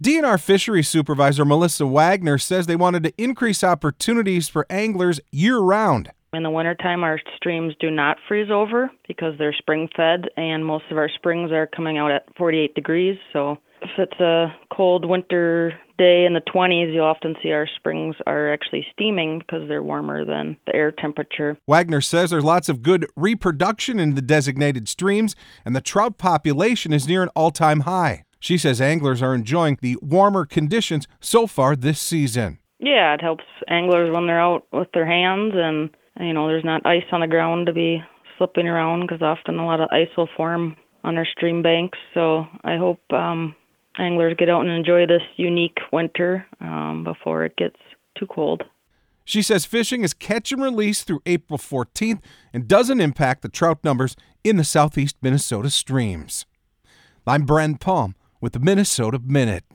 DNR Fisheries Supervisor Melissa Wagner says they wanted to increase opportunities for anglers year-round. In the wintertime, our streams do not freeze over because they're spring-fed, and most of our springs are coming out at 48 degrees. So if it's a cold winter day in the 20s, you'll often see our springs are actually steaming because they're warmer than the air temperature. Wagner says there's lots of good reproduction in the designated streams, and the trout population is near an all-time high. She says anglers are enjoying the warmer conditions so far this season. Yeah, it helps anglers when they're out with their hands, and there's not ice on the ground to be slipping around because often a lot of ice will form on our stream banks. So I hope anglers get out and enjoy this unique winter before it gets too cold. She says fishing is catch and release through April 14th and doesn't impact the trout numbers in the southeast Minnesota streams. I'm Bren Palm with the Minnesota Minute.